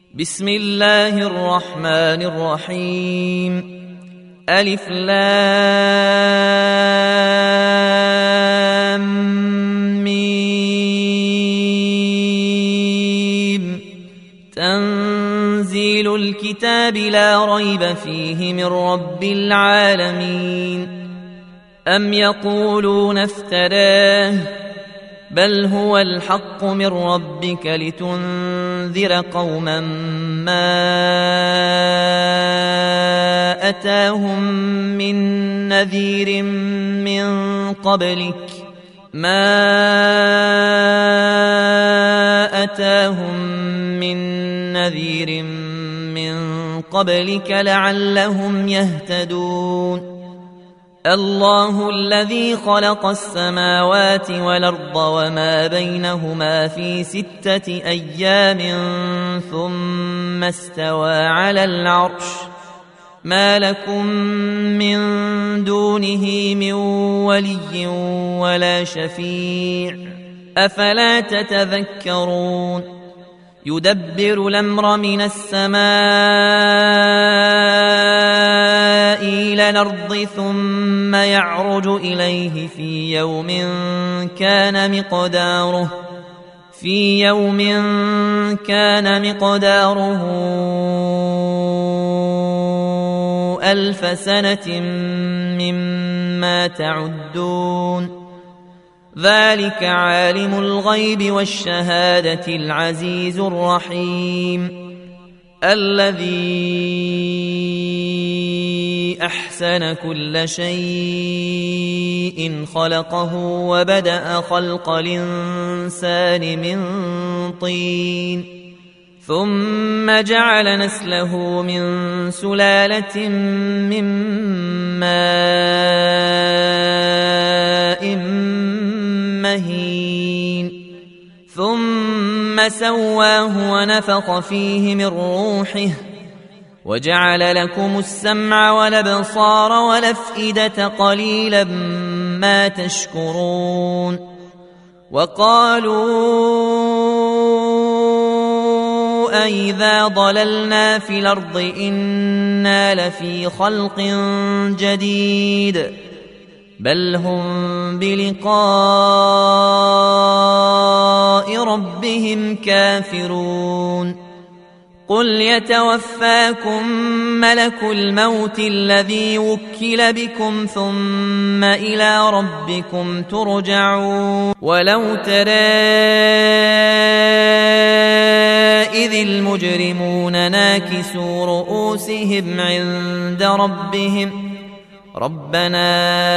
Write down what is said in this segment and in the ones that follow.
بسم الله الرحمن الرحيم. ألف لام ميم. تنزيل الكتاب لا ريب فيه من رب العالمين. أم يقولون افتراه بل هو الحق من ربك لتنذر قوما ما أتاهم من نذير من قبلك لعلهم يهتدون. الله الذي خلق السماوات والأرض وما بينهما في 6 أيام ثم استوى على العرش. ما لكم من دونه من ولي ولا شفيع أفلا تتذكرون. يدبر الأمر من السماء إلى الأرض ثم يعرج إليه في يوم كان مقداره 1000 سنة مما تعدون. ذلك عالم الغيب والشهادة العزيز الرحيم. الذي أحسن كل شيء خلقه وبدأ خلق الإنسان من طين ثم جعل نسله من سلالة من ماء مهين ثم سواه ونفخ فيه من روحه وجعل لكم السمع والأبصار والأفئدة قليلا ما تشكرون. وقالوا أئذا ضللنا في الأرض إنا لفي خلق جديد بل هم بلقاء ربهم كافرون. قل يتوفاكم ملك الموت الذي وكل بكم ثم إلى ربكم ترجعون. ولو ترى إذ المجرمون ناكسوا رؤوسهم عند ربهم ربنا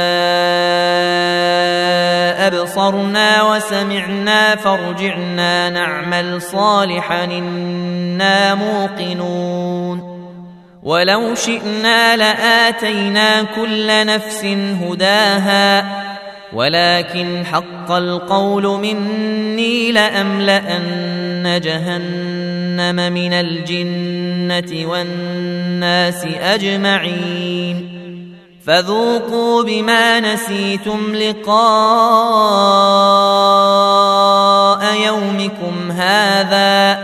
أبصرنا وسمعنا فارجعنا نعمل صالحا إنا موقنون. ولو شئنا لآتينا كل نفس هداها ولكن حق القول مني لأملأن جهنم من الجنة والناس أجمعين. فذوقوا بما نسيتم لقاء يومكم هذا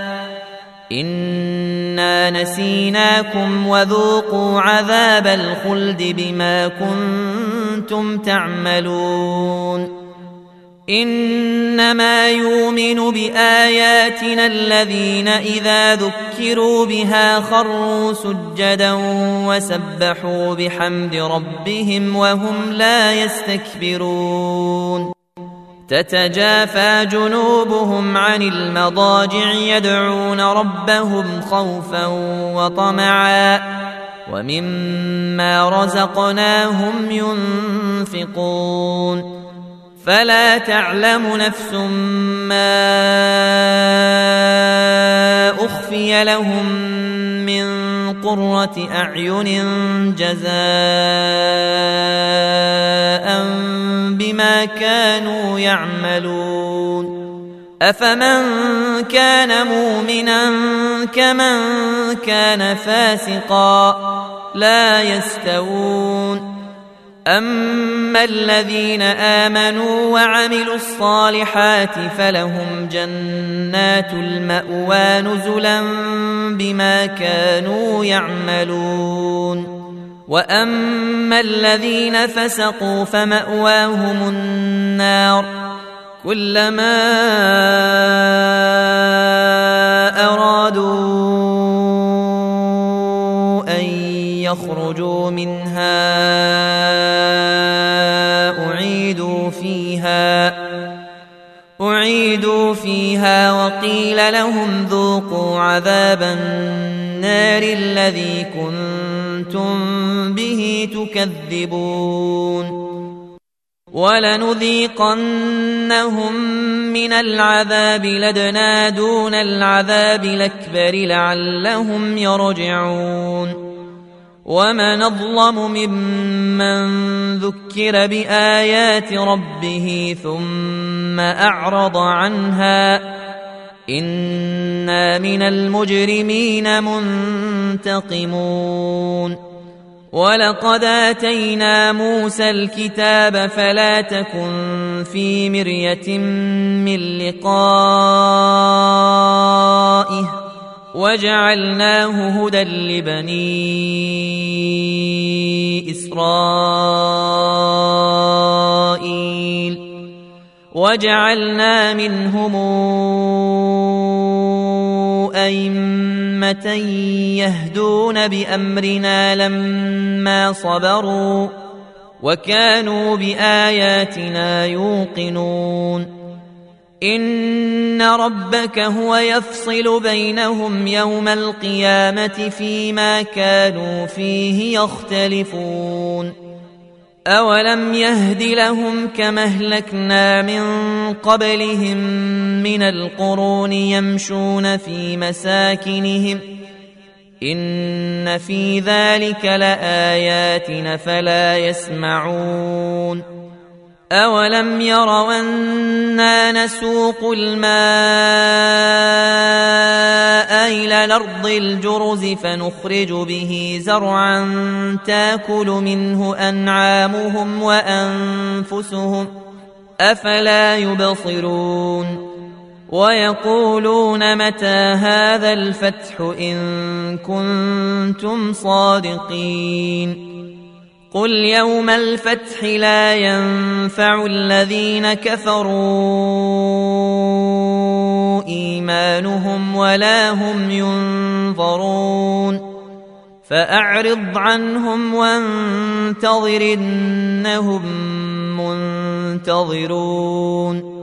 إنا نسيناكم وذوقوا عذاب الخلد بما كنتم تعملون. إنما يؤمن بآياتنا الذين إذا ذكروا بها خروا سجدا وسبحوا بحمد ربهم وهم لا يستكبرون. تتجافى جنوبهم عن المضاجع يدعون ربهم خوفا وطمعا ومما رزقناهم ينفقون. فلا تعلم نفس ما أخفي لهم من قرة أعين جزاء بما كانوا يعملون. أفمن كان مؤمنا كمن كان فاسقا لا يستوون. أما الذين آمنوا وعملوا الصالحات فلهم جنات المأوى نزلا بما كانوا يعملون وأما الذين فسقوا فمأواهم النار كلما أرادوا أن يخرجوا منها أعيدوا فيها وقيل لهم ذوقوا عذاب النار الذي كنتم به تكذبون ولنذيقنهم من العذاب الأدنى دون العذاب الأكبر لعلهم يرجعون ومن أظلم ممن ذكر بآيات ربه ثم أعرض عنها إنا من المجرمين منتقمون ولقد آتينا موسى الكتاب فلا تكن في مرية من لقائه وجعلناه هدى لبني إسرائيل وجعلنا منهم أئمة يهدون بأمرنا لما صبروا وكانوا بآياتنا يوقنون إن ربك هو يفصل بينهم يوم القيامة فيما كانوا فيه يختلفون أولم يهد لهم كما أهلكنا من قبلهم من القرون يمشون في مساكنهم إن في ذلك لآيات فلا يسمعون أولم يروا أنا نسوق الماء إلى الأرض الجرز فنخرج به زرعا تاكل منه أنعامهم وأنفسهم أفلا يبصرون ويقولون متى هذا الفتح إن كنتم صادقين قل يوم الفتح لا ينفع الذين كفروا إيمانهم ولا هم ينظرون فأعرض عنهم وانتظر إنهم منتظرون